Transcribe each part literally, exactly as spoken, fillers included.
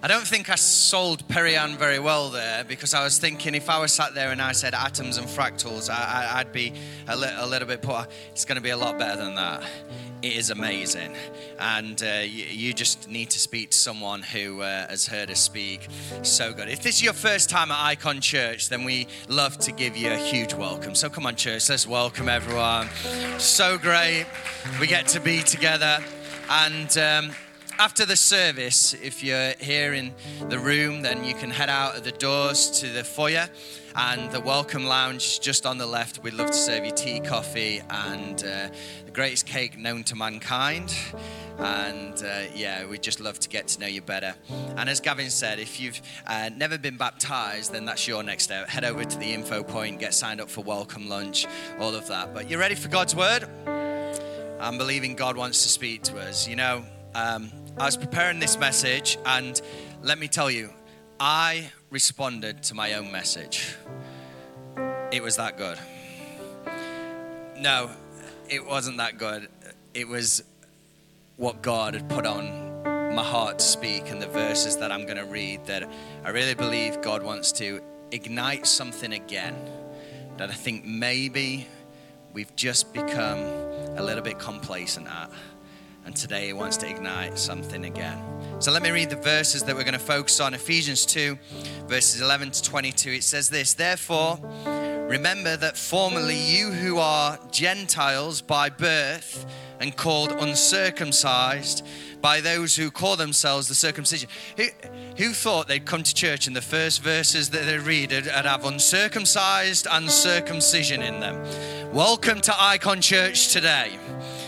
I don't think I sold Perian very well there, because I was thinking if I was sat there and I said atoms and fractals, I, I, I'd be a, li- a little bit poor. It's going to be a lot better than that. It is amazing. And uh, you, you just need to speak to someone who uh, has heard us speak. So good. If this is your first time at Icon Church, then we love to give you a huge welcome. So come on, church, let's welcome everyone. So great. We get to be together. And um, after the service, if you're here in the room, then you can head out of the doors to the foyer, and the welcome lounge just on the left. We'd love to serve you tea, coffee, and uh, the greatest cake known to mankind. And uh, yeah, we'd just love to get to know you better. And as Gavin said, if you've uh, never been baptized, then that's your next step. Head over to the info point, get signed up for welcome lunch, all of that. But you ready for God's word? I'm believing God wants to speak to us. You know, um, I was preparing this message, and let me tell you, I responded to my own message. It was that good. No, it wasn't that good. It was what God had put on my heart to speak, and the verses that I'm going to read, that I really believe God wants to ignite something again, that I think maybe we've just become a little bit complacent at. And today he wants to ignite something again. So let me read the verses that we're going to focus on. Ephesians two, verses eleven to twenty-two. It says this: "Therefore, remember that formerly you who are Gentiles by birth and called uncircumcised by those who call themselves the circumcision." Who, who thought they'd come to church and the first verses that they read would have uncircumcised and circumcision in them? Welcome to Icon Church today.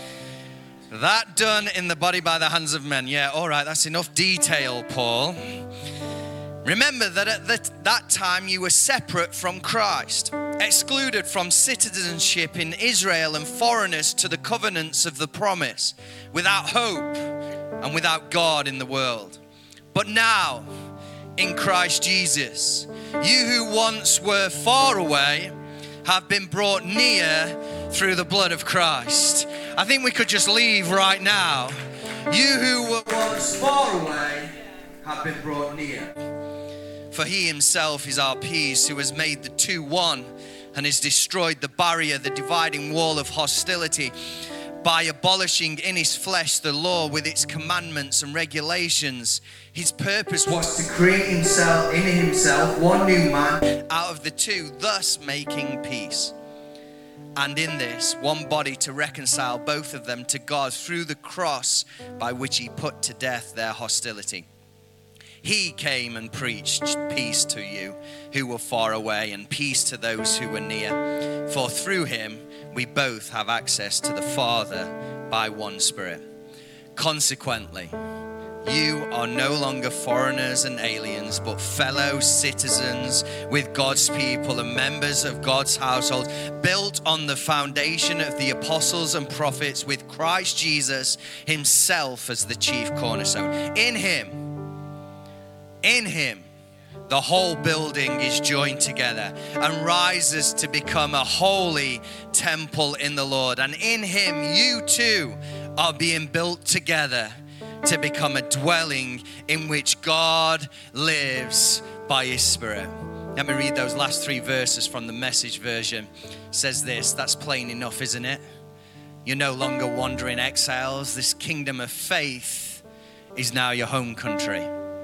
That done in the body by the hands of men. Yeah, all right, that's enough detail, Paul. Remember that at that, that time you were separate from Christ, excluded from citizenship in Israel and foreigners to the covenants of the promise, without hope and without God in the world. But now, in Christ Jesus, you who once were far away have been brought near through the blood of Christ. I think we could just leave right now. You who were once far away have been brought near. For he himself is our peace, who has made the two one and has destroyed the barrier, the dividing wall of hostility, by abolishing in his flesh the law with its commandments and regulations. His purpose was to create himself in himself one new man out of the two, thus making peace. And in this one body to reconcile both of them to God through the cross, by which he put to death their hostility. He came and preached peace to you who were far away, and peace to those who were near. For through him we both have access to the Father by one Spirit. Consequently, you are no longer foreigners and aliens, but fellow citizens with God's people and members of God's household, built on the foundation of the apostles and prophets, with Christ Jesus himself as the chief cornerstone. In him, in him, the whole building is joined together and rises to become a holy temple in the Lord. And in him, you too are being built together to become a dwelling in which God lives by his Spirit. Let me read those last three verses from the Message version. It says this. That's plain enough, isn't it? You're no longer wandering exiles. This kingdom of faith is now your home country.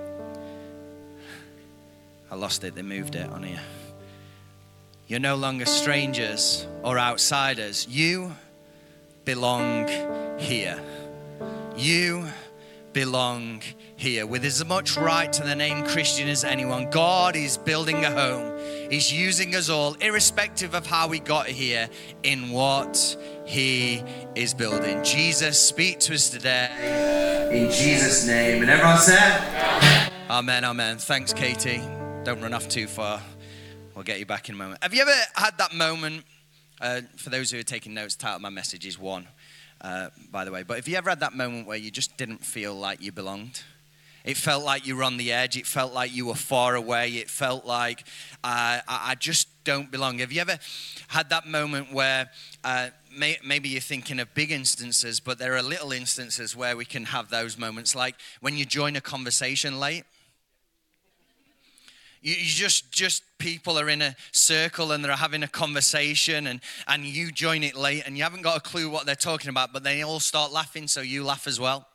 I lost it. They moved it on here. You're no longer strangers or outsiders. You belong here. You belong here with as much right to the name Christian as anyone. God is building a home. He's using us all, irrespective of how we got here, in what he is building. Jesus, speak to us today in Jesus' name. And everyone said, amen, amen. amen. Thanks, Katie. Don't run off too far. We'll get you back in a moment. Have you ever had that moment, uh, for those who are taking notes, the title of my message is one. Uh, by the way, but have you ever had that moment where you just didn't feel like you belonged? It felt like you were on the edge. It felt like you were far away. It felt like uh, I, I just don't belong. Have you ever had that moment where uh, may, maybe you're thinking of big instances, but there are little instances where we can have those moments, like when you join a conversation late? You, you just, just people are in a circle and they're having a conversation and, and you join it late and you haven't got a clue what they're talking about, but they all start laughing, so you laugh as well.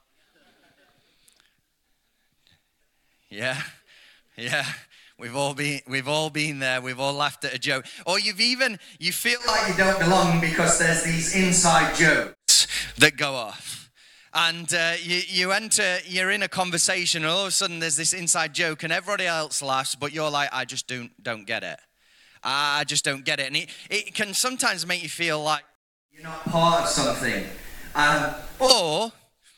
Yeah, yeah. We've all been, we've all been there. We've all laughed at a joke. Or you've even, you feel like you don't belong because there's these inside jokes that go off. And uh, you, you enter, you're in a conversation and all of a sudden there's this inside joke and everybody else laughs, but you're like, I just don't, don't get it. I just don't get it. And it, it can sometimes make you feel like you're not part of something. Um, or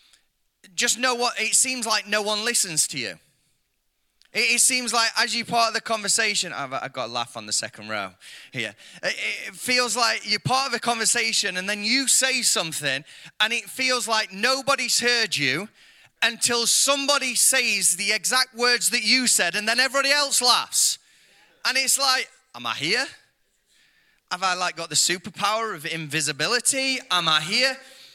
just know what, it seems like no one listens to you. It seems like as you're part of the conversation, I've, I've got a laugh on the second row here. It feels like you're part of a conversation and then you say something and it feels like nobody's heard you until somebody says the exact words that you said and then everybody else laughs. And it's like, am I here? Have I like got the superpower of invisibility? Am I here?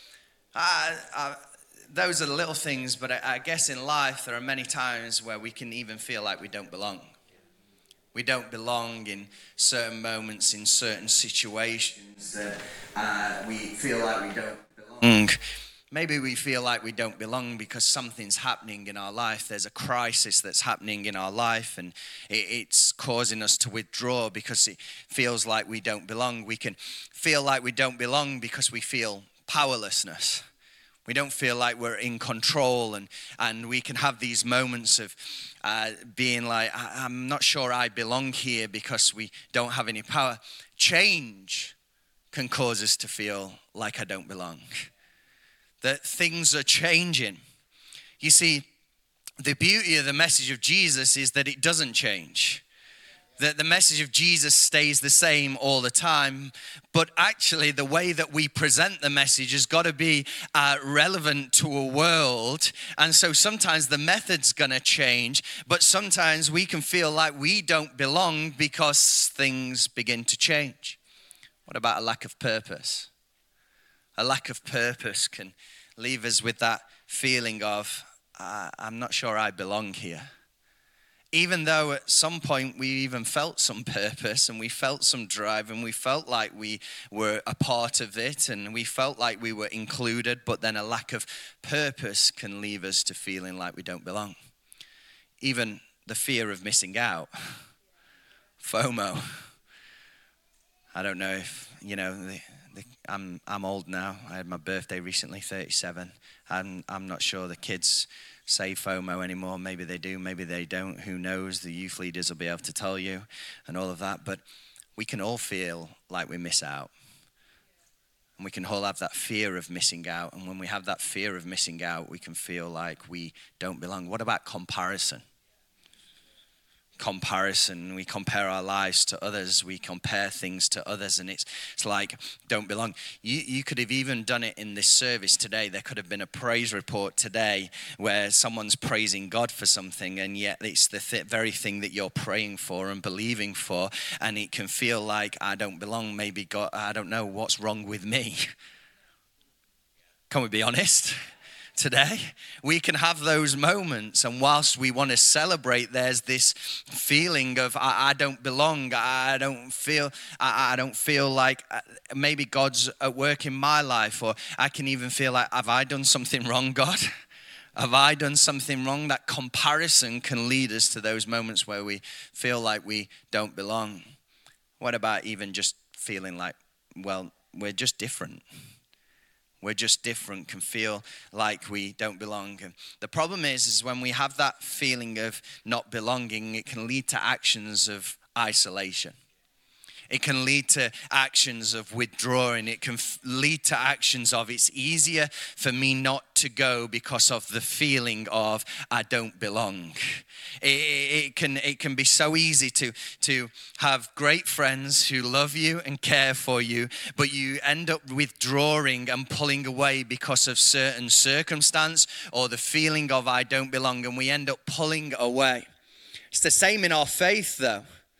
Uh, uh, Those are the little things, but I, I guess in life there are many times where we can even feel like we don't belong. We don't belong in certain moments, in certain situations that uh, we feel like we don't belong. Maybe we feel like we don't belong because something's happening in our life. There's a crisis that's happening in our life and it, it's causing us to withdraw because it feels like we don't belong. We can feel like we don't belong because we feel powerlessness. We don't feel like we're in control and, and we can have these moments of uh, being like, I'm not sure I belong here because we don't have any power. Change can cause us to feel like I don't belong. That things are changing. You see, the beauty of the message of Jesus is that it doesn't change. That the message of Jesus stays the same all the time, but actually the way that we present the message has got to be uh, relevant to a world. And so sometimes the method's going to change, but sometimes we can feel like we don't belong because things begin to change. What about a lack of purpose? A lack of purpose can leave us with that feeling of, uh, I'm not sure I belong here. Even though at some point we even felt some purpose and we felt some drive and we felt like we were a part of it and we felt like we were included, but then a lack of purpose can leave us to feeling like we don't belong. Even the fear of missing out, FOMO. I don't know if, you know, the, the, I'm I'm old now. I had my birthday recently, thirty-seven. I'm, I'm not sure the kids say FOMO anymore. Maybe they do, maybe they don't. Who knows? The youth leaders will be able to tell you and all of that. But we can all feel like we miss out. And we can all have that fear of missing out. And when we have that fear of missing out, we can feel like we don't belong. What about comparison? Comparison. We compare our lives to others. We compare things to others. And it's it's like, don't belong. You, you could have even done it in this service today. There could have been a praise report today where someone's praising God for something. And yet it's the th- very thing that you're praying for and believing for. And it can feel like, I don't belong. Maybe God, I don't know what's wrong with me. Can we be honest? Today, we can have those moments, and whilst we want to celebrate, there's this feeling of I, I don't belong. I don't feel. I, I don't feel like maybe God's at work in my life, or I can even feel like, have I done something wrong, God? Have I done something wrong? That comparison can lead us to those moments where we feel like we don't belong. What about even just feeling like, well, we're just different? We're just different, can feel like we don't belong. And the problem is, is when we have that feeling of not belonging, it can lead to actions of isolation. It can lead to actions of withdrawing. It can f- lead to actions of it's easier for me not to go because of the feeling of I don't belong. It, it can it can be so easy to, to have great friends who love you and care for you, but you end up withdrawing and pulling away because of certain circumstance or the feeling of I don't belong, and we end up pulling away. It's the same in our faith though.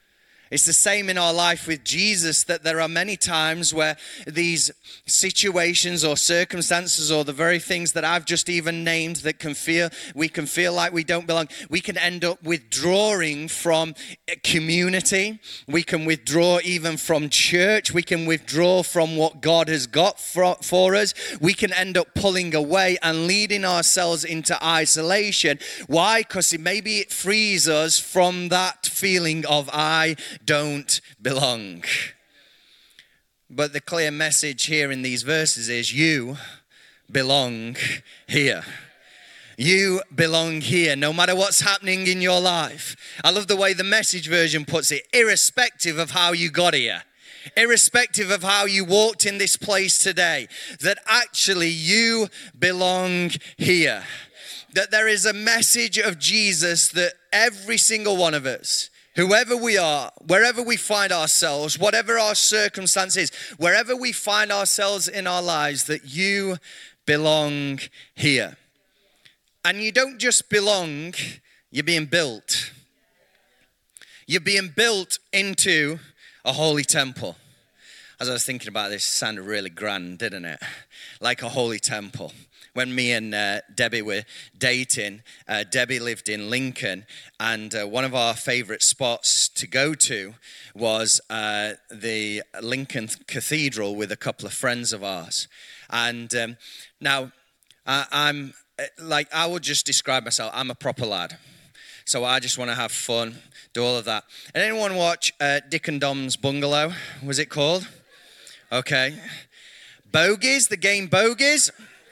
It's the same in our life with Jesus, that there are many times where these situations or circumstances or the very things that I've just even named that can feel, we can feel like we don't belong, we can end up withdrawing from community. We can withdraw even from church. We can withdraw from what God has got for, for us. We can end up pulling away and leading ourselves into isolation. Why? Because maybe it frees us from that feeling of I don't belong. But the clear message here in these verses is you belong here. You belong here, no matter what's happening in your life. I love the way the Message version puts it, irrespective of how you got here. Irrespective of how you walked in this place today, that actually you belong here. That there is a message of Jesus that every single one of us, whoever we are, wherever we find ourselves, whatever our circumstances, wherever we find ourselves in our lives, that you belong here. And you don't just belong, you're being built. You're being built into a holy temple. As I was thinking about this, it sounded really grand, didn't it? Like a holy temple. When me and uh, Debbie were dating, uh, Debbie lived in Lincoln, and uh, one of our favorite spots to go to was uh, the Lincoln Cathedral with a couple of friends of ours. And um, now, I, I'm, like, I would just describe myself, I'm a proper lad. So I just want to have fun, do all of that. And anyone watch uh, Dick and Dom's Bungalow? Was it called? Okay. Bogies, the game Bogies.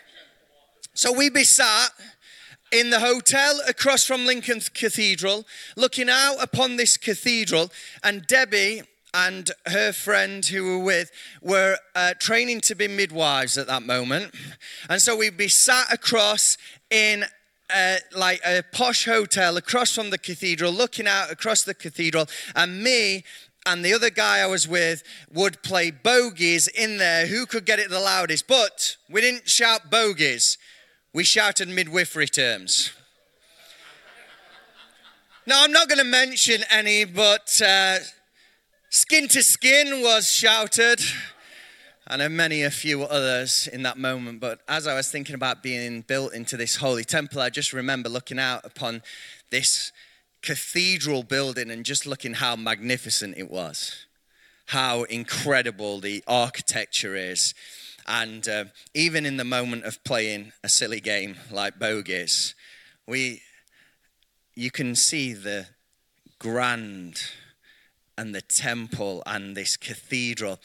So we be sat in the hotel across from Lincoln Cathedral, looking out upon this cathedral, and Debbie and her friend who we were with were uh, training to be midwives at that moment. And so we'd be sat across in uh, like a posh hotel across from the cathedral, looking out across the cathedral, and me and the other guy I was with would play bogies in there, who could get it the loudest. But we didn't shout bogies. We shouted midwifery terms. Now, I'm not going to mention any, but uh, skin to skin was shouted, and there are many a few others in that moment. But as I was thinking about being built into this holy temple, I just remember looking out upon this cathedral building and just looking how magnificent it was, how incredible the architecture is. And uh, even in the moment of playing a silly game like bogies, we, you can see the grand and the temple and this cathedral.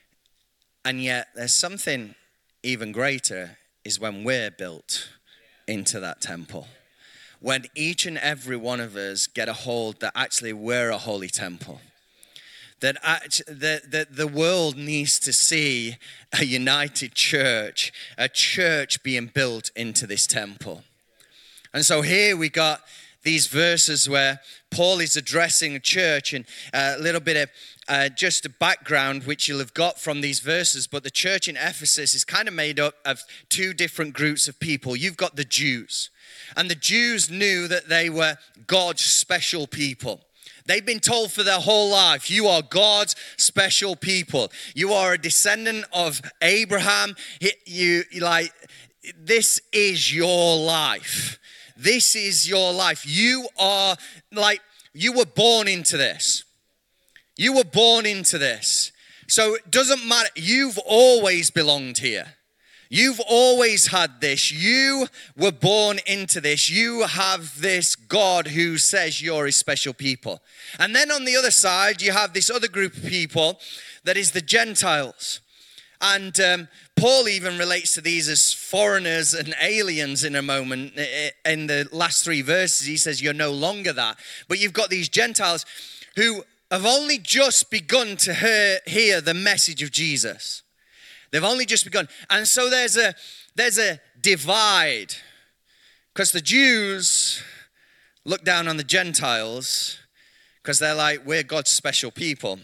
And yet there's something even greater is when we're built into that temple. When each and every one of us get a hold that actually we're a holy temple. That the, the, the world needs to see a united church, a church being built into this temple. And so here we got these verses where Paul is addressing a church, and a little bit of uh, just a background which you'll have got from these verses. But the church in Ephesus is kind of made up of two different groups of people. You've got the Jews, and the Jews knew that they were God's special people. They've been told for their whole life, you are God's special people. You are a descendant of Abraham. You, like, this is your life. This is your life. You are, like, you were born into this. You were born into this. So it doesn't matter. You've always belonged here. You've always had this. You were born into this. You have this God who says you're his special people. And then on the other side, you have this other group of people that is the Gentiles. And um, Paul even relates to these as foreigners and aliens in a moment. In the last three verses, he says you're no longer that. But you've got these Gentiles who have only just begun to hear, hear the message of Jesus. They've only just begun. And so there's a there's a divide. Because the Jews look down on the Gentiles because they're like, we're God's special people.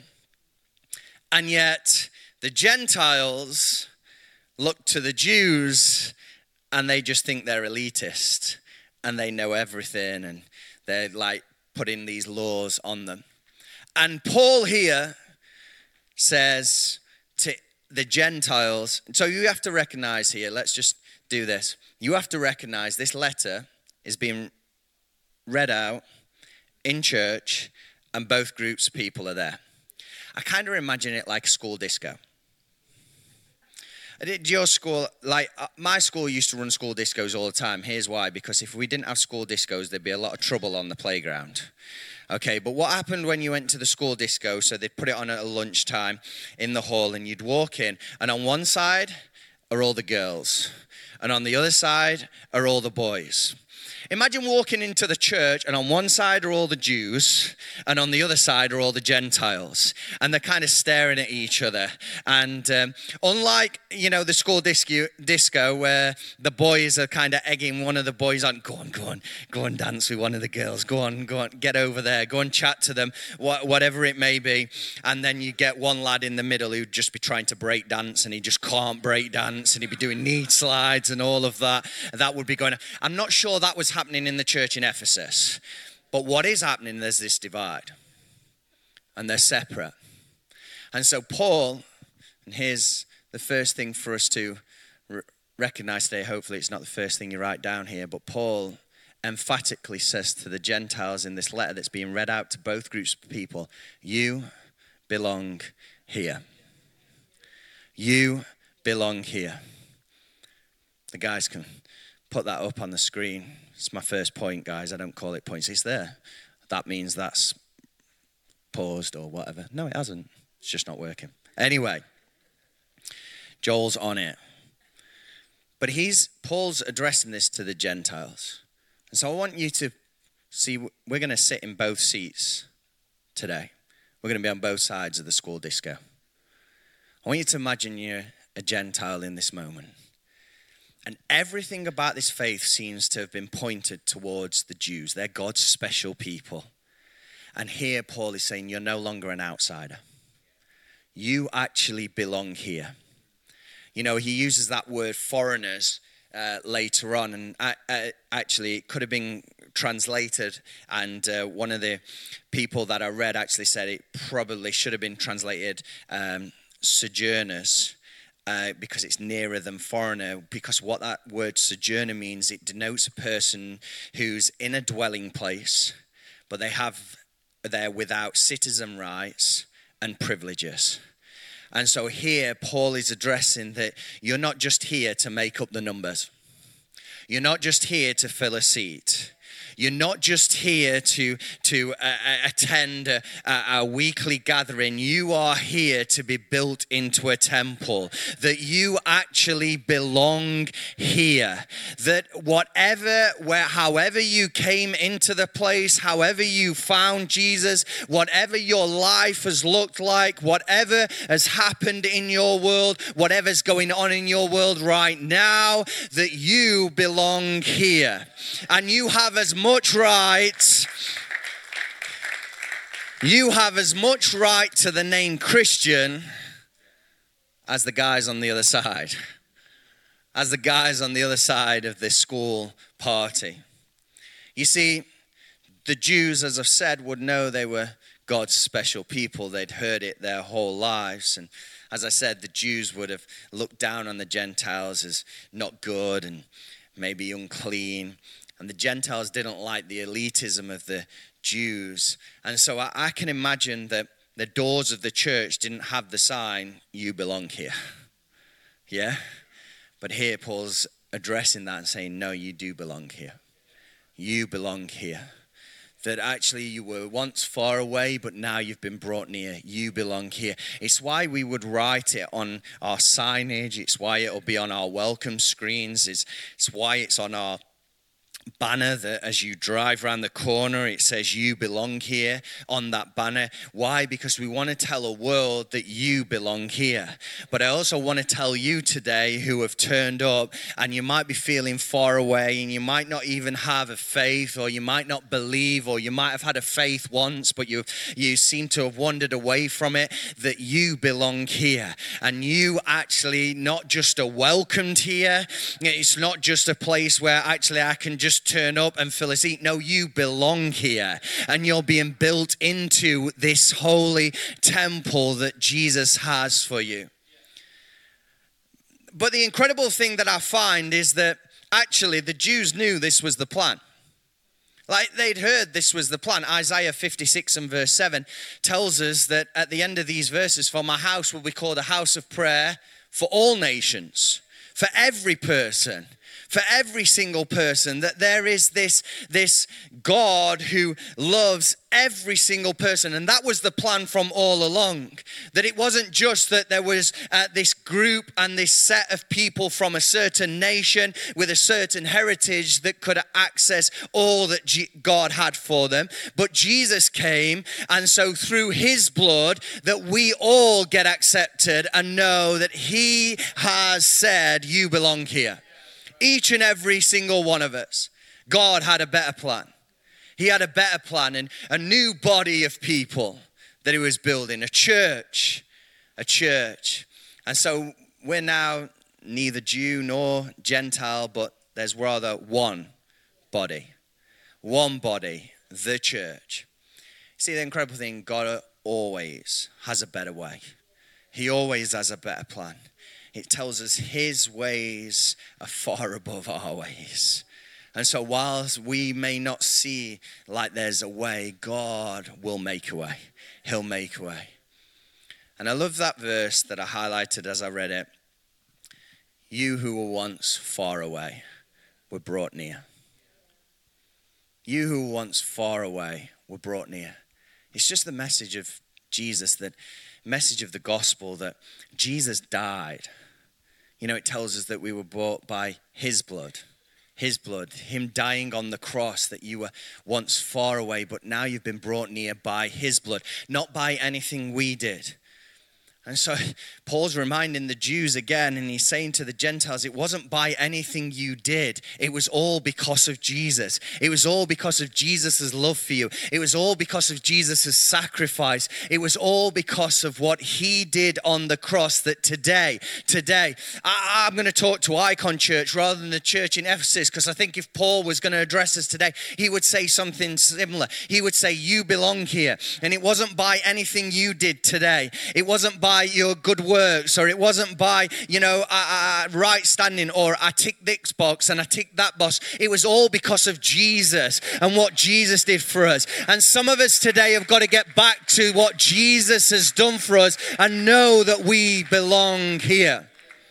And yet the Gentiles look to the Jews and they just think they're elitist and they know everything and they're like putting these laws on them. And Paul here says to the Gentiles, so you have to recognize here, let's just do this. You have to recognize this letter is being read out in church and both groups of people are there. I kind of imagine it like a school disco. Did your school, like uh, my school used to run school discos all the time. Here's why, because if we didn't have school discos, there'd be a lot of trouble on the playground. Okay, but what happened when you went to the school disco? So they'd put it on at lunchtime in the hall and you'd walk in and on one side are all the girls and on the other side are all the boys. Imagine walking into the church and on one side are all the Jews and on the other side are all the Gentiles. And they're kind of staring at each other. And um, unlike, you know, the school disco, disco where the boys are kind of egging one of the boys on, go on, go on, go and dance with one of the girls. Go on, go on, get over there. Go and chat to them, wh- whatever it may be. And then you get one lad in the middle who'd just be trying to break dance and he just can't break dance and he'd be doing knee slides and all of that. That would be going on. I'm not sure that was happening in the church in Ephesus, but what is happening, there's this divide and they're separate. And so Paul, and here's the first thing for us to re- recognize today, hopefully it's not the first thing you write down here, but Paul emphatically says to the Gentiles in this letter that's being read out to both groups of people, you belong here. You belong here. The guys can put that up on the screen. It's my first point, guys. I don't call it points. It's there. That means that's paused or whatever. No, it hasn't. It's just not working. Anyway, Joel's on it. But he's, Paul's addressing this to the Gentiles. And so I want you to see, we're going to sit in both seats today. We're going to be on both sides of the school disco. I want you to imagine you're a Gentile in this moment. And everything about this faith seems to have been pointed towards the Jews. They're God's special people. And here Paul is saying, you're no longer an outsider. You actually belong here. You know, he uses that word foreigners uh, later on. And I, I, actually, it could have been translated. And uh, one of the people that I read actually said it probably should have been translated um, sojourners. Uh, because it's nearer than foreigner, because what that word sojourner means, it denotes a person who's in a dwelling place, but they have, they're without citizen rights and privileges. And so here, Paul is addressing that you're not just here to make up the numbers. You're not just here to fill a seat. You're not just here to, to uh, attend a, a weekly gathering. You are here to be built into a temple. That you actually belong here. That whatever, where, however you came into the place, however you found Jesus, whatever your life has looked like, whatever has happened in your world, whatever's going on in your world right now, that you belong here. And you have as much right, you have as much right to the name Christian as the guys on the other side, as the guys on the other side of this school party. You see, the Jews, as I've said, would know they were God's special people. They'd heard it their whole lives. And as I said, the Jews would have looked down on the Gentiles as not good and maybe unclean. And the Gentiles didn't like the elitism of the Jews. And so I, I can imagine that the doors of the church didn't have the sign, you belong here. Yeah? But here Paul's addressing that and saying, no, you do belong here. You belong here. That actually you were once far away, but now you've been brought near. You belong here. It's why we would write it on our signage. It's why it'll be on our welcome screens. It's, it's why it's on our banner that as you drive around the corner, it says you belong here on that banner. Why? Because we want to tell a world that you belong here. But I also want to tell you today who have turned up, and you might be feeling far away, and you might not even have a faith, or you might not believe, or you might have had a faith once, but you you seem to have wandered away from it, that you belong here. And you actually not just are welcomed here. It's not just a place where actually I can just just turn up and fill a seat. No, you belong here. And you're being built into this holy temple that Jesus has for you. But the incredible thing that I find is that actually the Jews knew this was the plan. Like they'd heard this was the plan. Isaiah fifty-six and verse seven tells us that at the end of these verses, for my house will be called a house of prayer for all nations, for every person, for every single person, that there is this, this God who loves every single person. And that was the plan from all along. That it wasn't just that there was uh, this group and this set of people from a certain nation with a certain heritage that could access all that G- God had for them. But Jesus came, and so through his blood that we all get accepted and know that he has said, you belong here. Each and every single one of us. God had a better plan. He had a better plan and a new body of people that he was building. A church. A church. And so we're now neither Jew nor Gentile, but there's rather one body. One body. The church. See, the incredible thing, God always has a better way. He always has a better plan. It tells us his ways are far above our ways. And so whilst we may not see like there's a way, God will make a way. He'll make a way. And I love that verse that I highlighted as I read it. You who were once far away were brought near. You who were once far away were brought near. It's just the message of Jesus, that message of the gospel that Jesus died. You know, it tells us that we were bought by his blood, his blood, him dying on the cross, that you were once far away, but now you've been brought near by his blood, not by anything we did. And so Paul's reminding the Jews again, and he's saying to the Gentiles, it wasn't by anything you did. It was all because of Jesus. It was all because of Jesus' love for you. It was all because of Jesus' sacrifice. It was all because of what he did on the cross, that today, today, I, I'm going to talk to Icon Church rather than the church in Ephesus, because I think if Paul was going to address us today, he would say something similar. He would say, you belong here. And it wasn't by anything you did today. It wasn't by your good works, or it wasn't by, you know, uh, uh, right standing, or I tick this box and I tick that box. It was all because of Jesus and what Jesus did for us. And some of us today have got to get back to what Jesus has done for us and know that we belong here.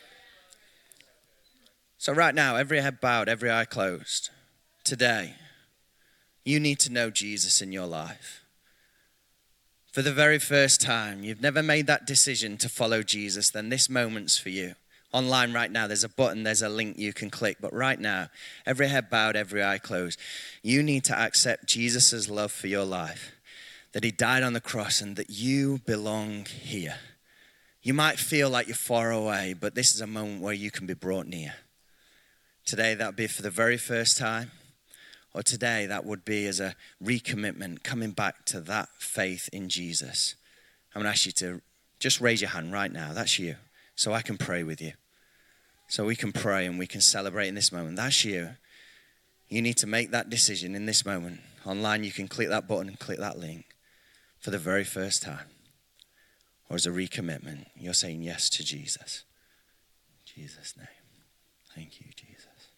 So right now, every head bowed, every eye closed, today, you need to know Jesus in your life. For the very first time, you've never made that decision to follow Jesus, then this moment's for you. Online right now, there's a button, there's a link you can click. But right now, every head bowed, every eye closed, you need to accept Jesus' love for your life. That he died on the cross and that you belong here. You might feel like you're far away, but this is a moment where you can be brought near. Today, that'll be for the very first time. Or today, that would be as a recommitment, coming back to that faith in Jesus. I'm going to ask you to just raise your hand right now. That's you. So I can pray with you. So we can pray and we can celebrate in this moment. That's you. You need to make that decision in this moment. Online, you can click that button and click that link for the very first time. Or as a recommitment, you're saying yes to Jesus. In Jesus' name. Thank you, Jesus.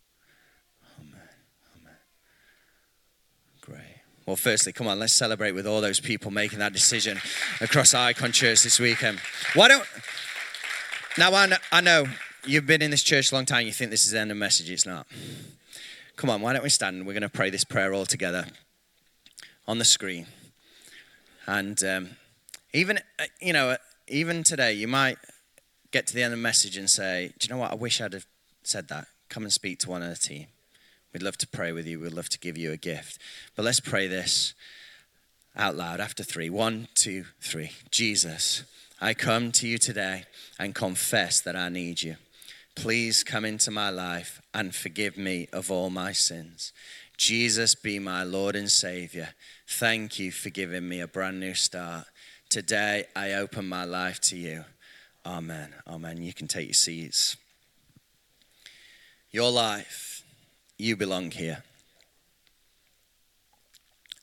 Great. Well, firstly, come on, let's celebrate with all those people making that decision across Icon Church this weekend. Why don't... Now, I know, I know you've been in this church a long time. You think this is the end of the message. It's not. Come on, why don't we stand? We're going to pray this prayer all together on the screen. And um, even, you know, even today, you might get to the end of the message and say, do you know what? I wish I'd have said that. Come and speak to one of the team. We'd love to pray with you. We'd love to give you a gift. But let's pray this out loud after three. One, two, three. Jesus, I come to you today and confess that I need you. Please come into my life and forgive me of all my sins. Jesus, be my Lord and Savior. Thank you for giving me a brand new start. Today, I open my life to you. Amen. Amen. You can take your seats. Your life. You belong here.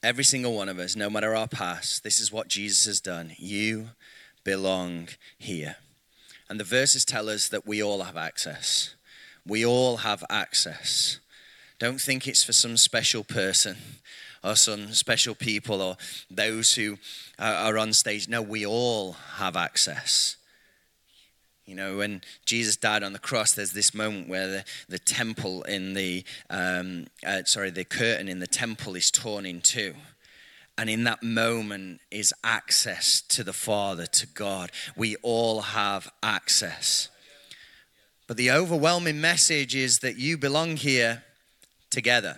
Every single one of us, no matter our past, this is what Jesus has done. You belong here. And the verses tell us that we all have access. We all have access. Don't think it's for some special person or some special people or those who are on stage. No, we all have access. You know, when Jesus died on the cross, there's this moment where the, the temple in the, um, uh, sorry, the curtain in the temple is torn in two. And in that moment is access to the Father, to God. We all have access. But the overwhelming message is that you belong here together.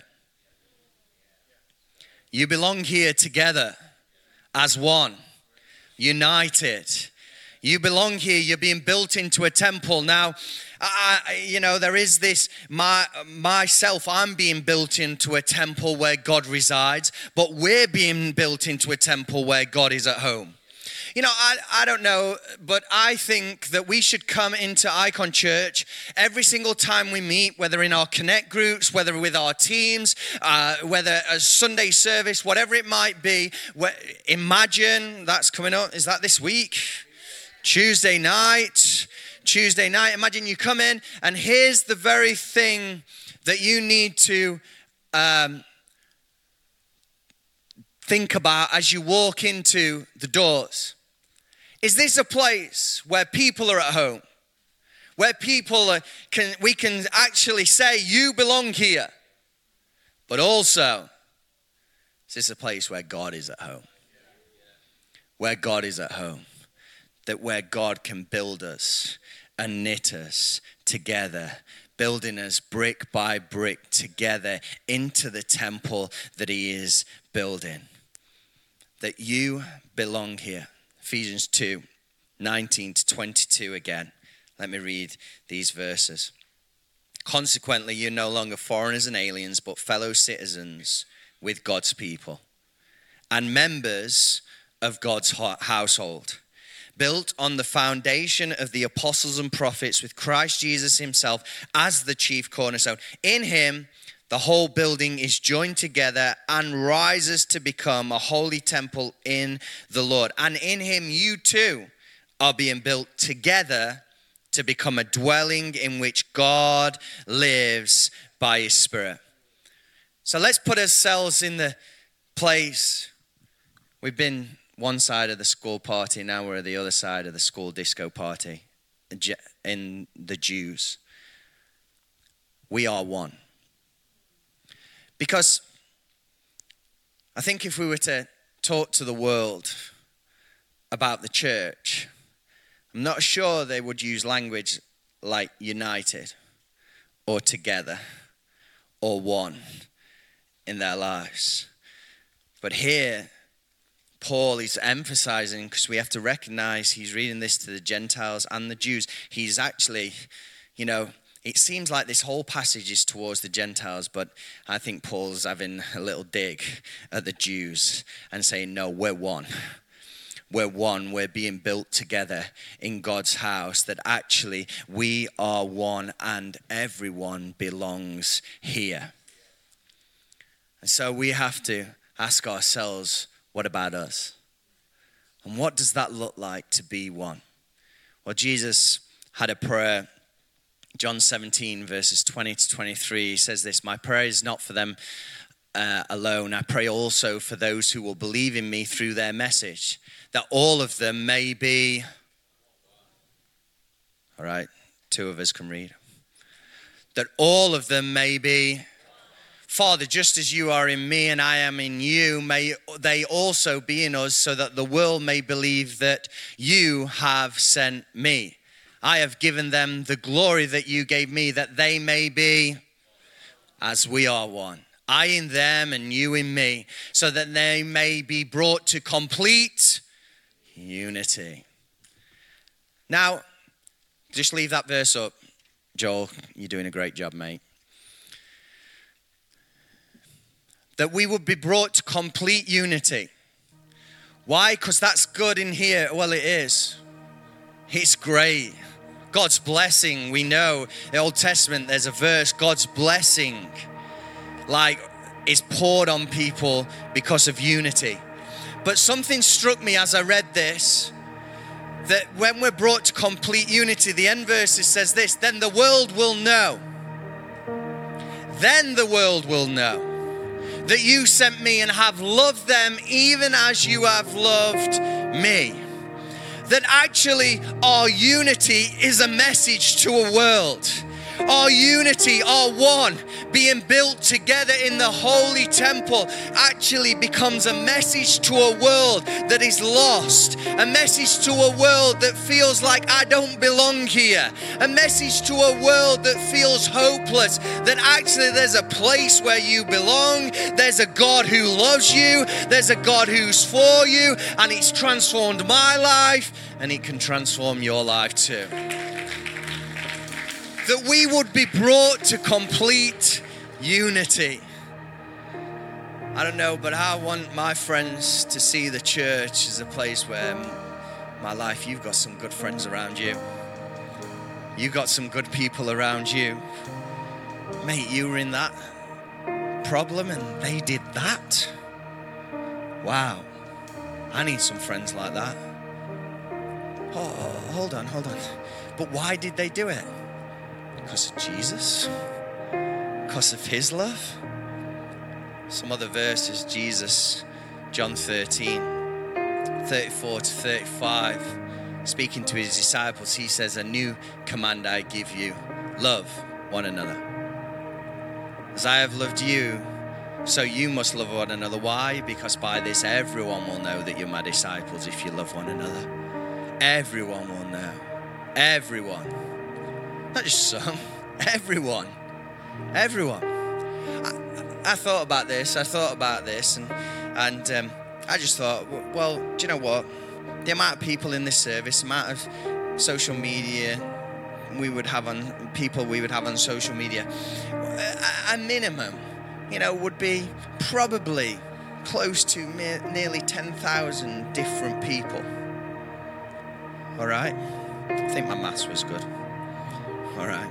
You belong here together as one, united. You belong here. You're being built into a temple. Now, I, you know, there is this, my, myself, I'm being built into a temple where God resides, but we're being built into a temple where God is at home. You know, I, I don't know, but I think that we should come into Icon Church every single time we meet, whether in our connect groups, whether with our teams, uh, whether a Sunday service, whatever it might be. Where, imagine, that's coming up, is that this week? Tuesday night, Tuesday night. Imagine you come in and here's the very thing that you need to um, think about as you walk into the doors. Is this a place where people are at home? Where people are, can, we can actually say, you belong here. But also, is this a place where God is at home? Where God is at home. That where God can build us and knit us together, building us brick by brick together into the temple that he is building. That you belong here. Ephesians two, nineteen to twenty-two again. Let me read these verses. Consequently, you're no longer foreigners and aliens, but fellow citizens with God's people and members of God's household. Built on the foundation of the apostles and prophets with Christ Jesus himself as the chief cornerstone. In him, the whole building is joined together and rises to become a holy temple in the Lord. And in him, you too are being built together to become a dwelling in which God lives by his Spirit. So let's put ourselves in the place. We've been one side of the school party, now we're at the other side of the school disco party in the Jews. We are one. Because I think if we were to talk to the world about the church, I'm not sure they would use language like united or together or one in their lives. But here, Paul is emphasizing, because we have to recognize he's reading this to the Gentiles and the Jews. He's actually, you know, it seems like this whole passage is towards the Gentiles, but I think Paul's having a little dig at the Jews and saying, no, we're one. We're one. We're being built together in God's house, that actually we are one and everyone belongs here. And so we have to ask ourselves, what about us? And what does that look like to be one? Well, Jesus had a prayer, John seventeen, verses twenty to twenty-three. He says this, my prayer is not for them uh, alone. I pray also for those who will believe in me through their message, that all of them may be, all right, two of us can read. That all of them may be, Father, just as you are in me and I am in you, may they also be in us, so that the world may believe that you have sent me. I have given them the glory that you gave me, that they may be as we are one. I in them and you in me, so that they may be brought to complete unity. Now, just leave that verse up. Joel, you're doing a great job, mate. That we would be brought to complete unity. Why? Because that's good in here. Well, it is. It's great. God's blessing, we know. In the Old Testament, there's a verse, God's blessing. Like, is poured on people because of unity. But something struck me as I read this, that when we're brought to complete unity, the end verse says this, then the world will know. Then the world will know that you sent me and have loved them even as you have loved me. That actually our unity is a message to a world. Our unity, our one, being built together in the holy temple actually becomes a message to a world that is lost. A message to a world that feels like I don't belong here. A message to a world that feels hopeless. That actually there's a place where you belong. There's a God who loves you. There's a God who's for you. And it's transformed my life. And it can transform your life too. That we would be brought to complete unity. I don't know, but I want my friends to see the church as a place where, my life, you've got some good friends around you. You've got some good people around you. Mate, you were in that problem and they did that. Wow. I need some friends like that. Oh, hold on, hold on. But why did they do it? Because of Jesus? Because of his love? Some other verses, Jesus, John thirteen, thirty-four to thirty-five, speaking to his disciples, he says, a new command I give you, love one another. As I have loved you, so you must love one another. Why? Because by this everyone will know that you're my disciples if you love one another. Everyone will know. Everyone. Not just some, everyone, everyone. I, I thought about this, I thought about this, and and um, I just thought, well, do you know what? The amount of people in this service, the amount of social media we would have on, people we would have on social media, a, a minimum, you know, would be probably close to me- nearly ten thousand different people. All right? I think my maths was good. All right.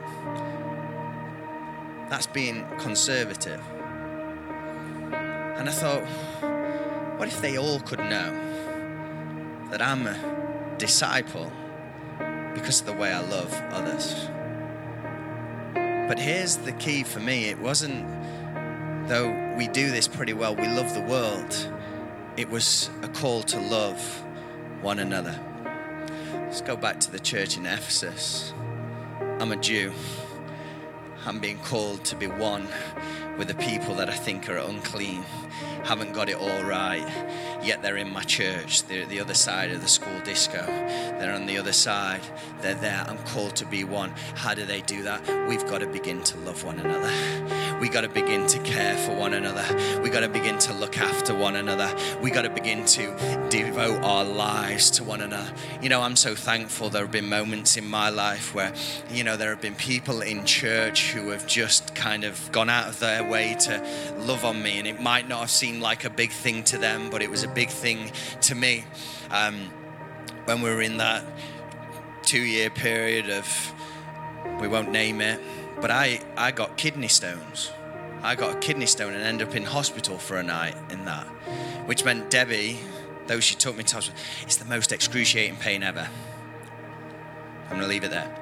That's being conservative. And I thought, what if they all could know that I'm a disciple because of the way I love others? But here's the key for me. It wasn't, though we do this pretty well, we love the world. It was a call to love one another. Let's go back to the church in Ephesus. I'm a Jew. I'm being called to be one with the people that I think are unclean, haven't got it all right, yet they're in my church. They're at the other side of the school disco. They're on the other side. They're there. I'm called to be one. How do they do that? We've got to begin to love one another. We got to begin to care for one another. We got to begin to look after one another. We got to begin to devote our lives to one another. You know, I'm so thankful there have been moments in my life where, you know, there have been people in church who have just kind of gone out of their way to love on me, and it might not have seemed like a big thing to them, but it was a big thing to me. Um, when we were in that two-year period of, we won't name it, but I, I got kidney stones. I got a kidney stone and ended up in hospital for a night in that, which meant Debbie, though she took me to hospital, it's the most excruciating pain ever. I'm going to leave it there.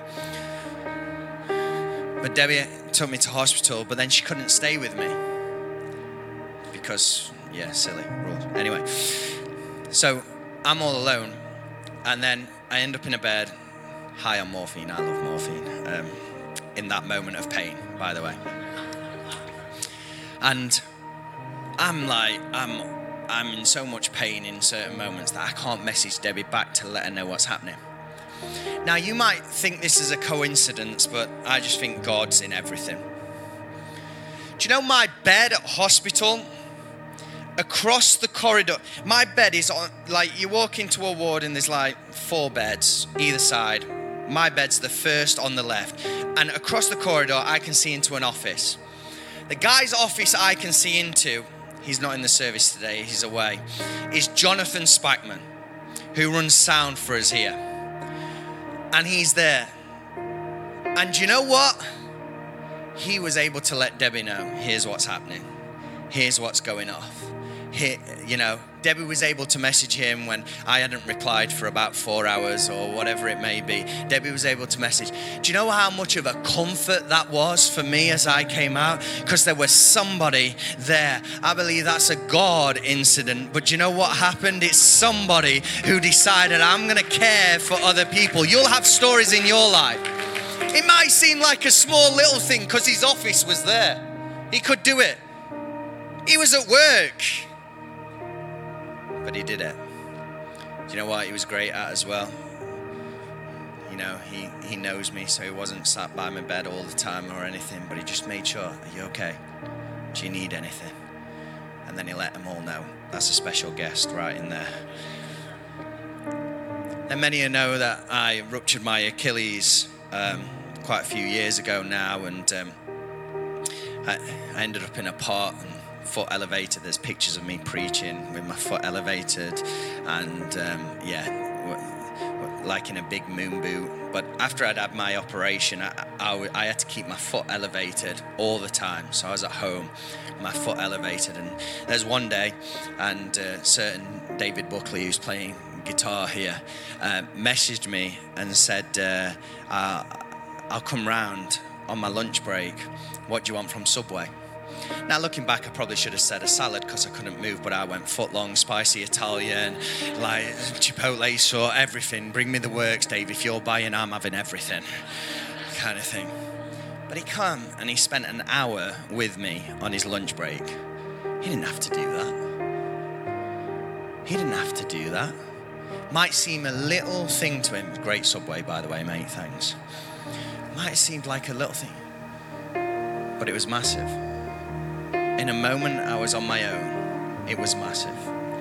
But Debbie took me to hospital, but then she couldn't stay with me because, yeah, silly rules. Anyway, so I'm all alone, and then I end up in a bed, high on morphine. I love morphine. Um, in that moment of pain, by the way. And I'm like, I'm, I'm in so much pain in certain moments that I can't message Debbie back to let her know what's happening. Now, you might think this is a coincidence, but I just think God's in everything. Do you know my bed at hospital? Across the corridor, my bed is on, like, you walk into a ward and there's like four beds either side. My bed's the first on the left. And across the corridor, I can see into an office. The guy's office I can see into, he's not in the service today, he's away, is Jonathan Spackman, who runs sound for us here. And he's there. And you know what? He was able to let Debbie know, here's what's happening. here's what's going off. Here, you know, Debbie was able to message him when I hadn't replied for about four hours or whatever it may be. Debbie was able to message. Do you know how much of a comfort that was for me as I came out? Because there was somebody there. I believe that's a God incident. But do you know what happened? It's somebody who decided, I'm going to care for other people. You'll have stories in your life. It might seem like a small little thing because his office was there. He could do it. He was at work. But he did it. Do you know what he was great at as well? You know, he, he knows me, so he wasn't sat by my bed all the time or anything, but he just made sure, are you okay? Do you need anything? And then he let them all know. That's a special guest right in there. And many of you know that I ruptured my Achilles um, quite a few years ago now, and um, I, I ended up in a pot and foot elevated. There's pictures of me preaching with my foot elevated, and um, yeah, like in a big moon boot. But after I'd had my operation, I, I, I had to keep my foot elevated all the time. So I was at home, my foot elevated, and there's one day, and uh, certain David Buckley, who's playing guitar here, uh, messaged me and said, uh, uh, I'll come round on my lunch break. What do you want from Subway? Now, looking back, I probably should have said a salad because I couldn't move, but I went footlong, spicy Italian, like Chipotle, so everything. Bring me the works, Dave. If you're buying, I'm having everything, kind of thing. But he came and he spent an hour with me on his lunch break. He didn't have to do that. He didn't have to do that. Might seem a little thing to him. Great Subway, by the way, mate, thanks. Might seem like a little thing, but it was massive. In a moment I was on my own, it was massive.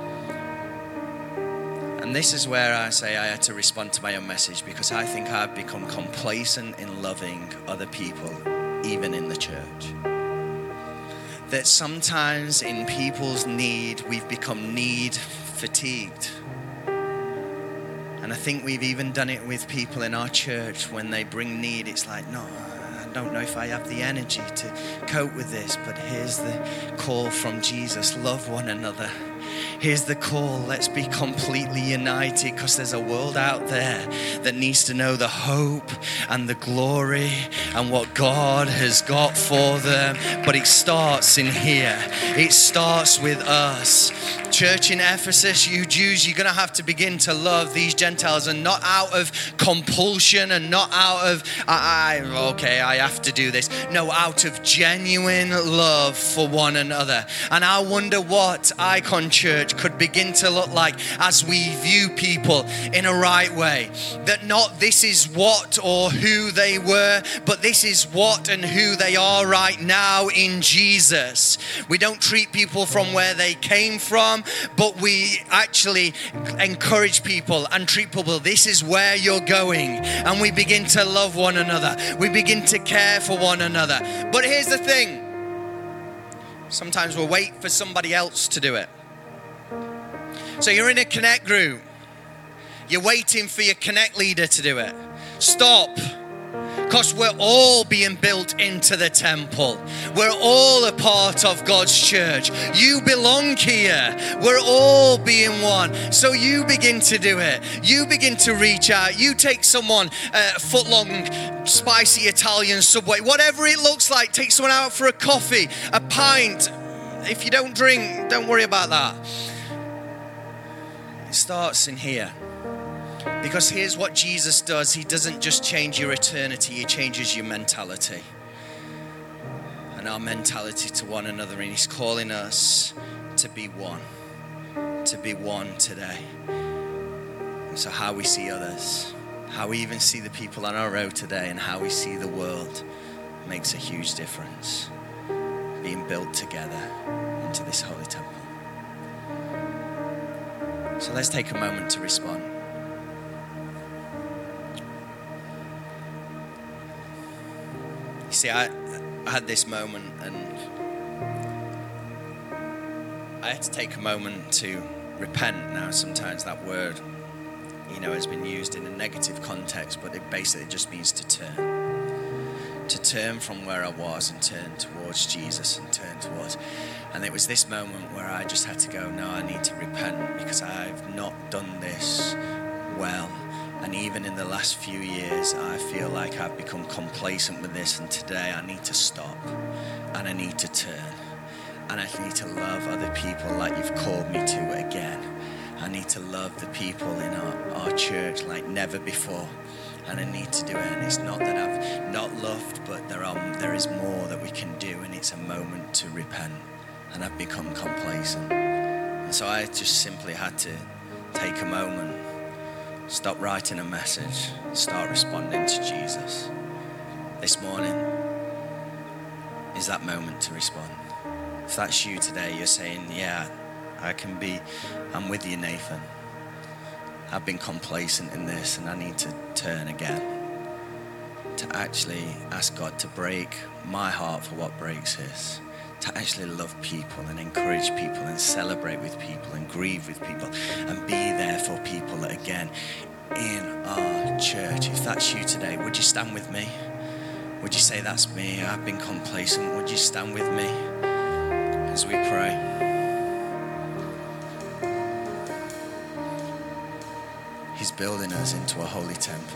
And this is where I say I had to respond to my own message, because I think I've become complacent in loving other people, even in the church. That sometimes in people's need, we've become need fatigued. And I think we've even done it with people in our church. When they bring need, it's like, no, I don't know if I have the energy to cope with this, but here's the call from Jesus, love one another. Here's the call, let's be completely united, because there's a world out there that needs to know the hope and the glory and what God has got for them. But it starts in here. It starts with us. Church in Ephesus, you Jews, you're going to have to begin to love these Gentiles, and not out of compulsion and not out of, I, I okay, I have to do this. No, out of genuine love for one another. And I wonder what Icon Church could begin to look like as we view people in a right way. That not this is what or who they were, but this is what and who they are right now in Jesus. We don't treat people from where they came from, but we actually encourage people and treat people, this is where you're going. And we begin to love one another. We begin to care for one another. But here's the thing. Sometimes we'll wait for somebody else to do it. So you're in a connect group. You're waiting for your connect leader to do it. Stop. Because we're all being built into the temple. We're all a part of God's church. You belong here. We're all being one. So you begin to do it. You begin to reach out. You take someone uh, footlong, spicy Italian Subway, whatever it looks like. Take someone out for a coffee, a pint. If you don't drink, don't worry about that. It starts in here. Because here's what Jesus does. He doesn't just change your eternity, he changes your mentality. And our mentality to one another. And he's calling us to be one. To be one today. And so how we see others, how we even see the people on our road today, and how we see the world makes a huge difference. Being built together into this holy temple. So let's take a moment to respond. You see, I, I had this moment, and I had to take a moment to repent. Now, sometimes that word, you know, has been used in a negative context, but it basically just means to turn. to turn from where I was and turn towards Jesus and turn towards. And it was this moment where I just had to go, no, I need to repent because I've not done this well. And even in the last few years, I feel like I've become complacent with this. And today I need to stop and I need to turn. And I need to love other people like you've called me to again. I need to love the people in our, our church like never before. And I need to do it. And it's not that I've not loved, but there are there is more that we can do. And it's a moment to repent. And I've become complacent. And so I just simply had to take a moment, stop writing a message, start responding to Jesus. This morning is that moment to respond. If that's you today, you're saying, yeah, I can be, I'm with you, Nathan. I've been complacent in this and I need to turn again. To actually ask God to break my heart for what breaks his. To actually love people and encourage people and celebrate with people and grieve with people and be there for people again in our church. If that's you today, would you stand with me? Would you say, that's me, I've been complacent. Would you stand with me as we pray? He's building us into a holy temple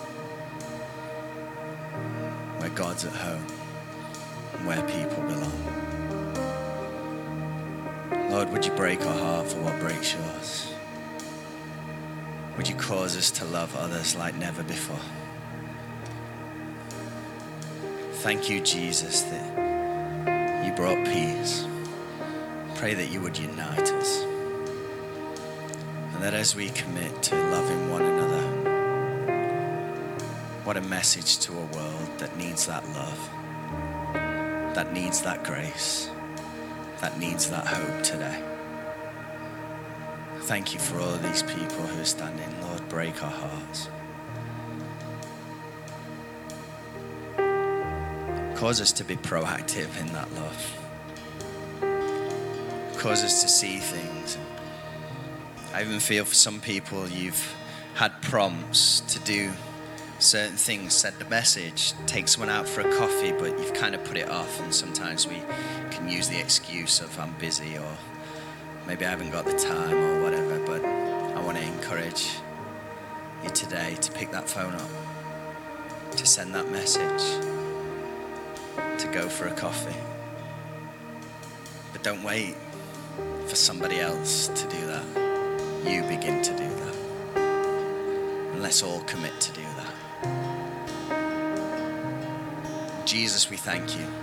where God's at home and where people belong. Lord, would you break our heart for what breaks yours? Would you cause us to love others like never before? Thank you, Jesus, that you brought peace. Pray that you would unite us. And that as we commit to loving one another, what a message to a world that needs that love, that needs that grace, that needs that hope today. Thank you for all of these people who are standing. Lord, break our hearts. Cause us to be proactive in that love. Cause us to see things. I even feel for some people you've had prompts to do certain things, said the message, take someone out for a coffee, but you've kind of put it off, and sometimes we can use the excuse of I'm busy or maybe I haven't got the time or whatever. But I want to encourage you today to pick that phone up, to send that message, to go for a coffee. But don't wait for somebody else to do that. You begin to do that. And let's all commit to do that. Jesus, we thank you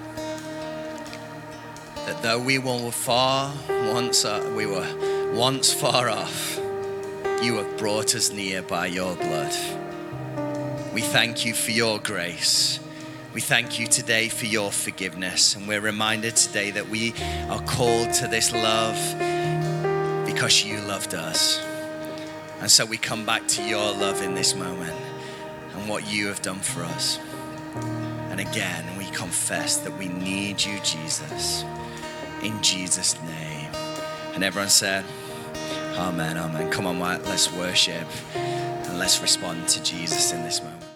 that though we were far once, uh, we were once far off, you have brought us near by your blood. We thank you for your grace. We thank you today for your forgiveness. And we're reminded today that we are called to this love because you loved us. And so we come back to your love in this moment and what you have done for us. And again, we confess that we need you, Jesus, in Jesus' name. And everyone said, amen, amen. Come on, let's worship and let's respond to Jesus in this moment.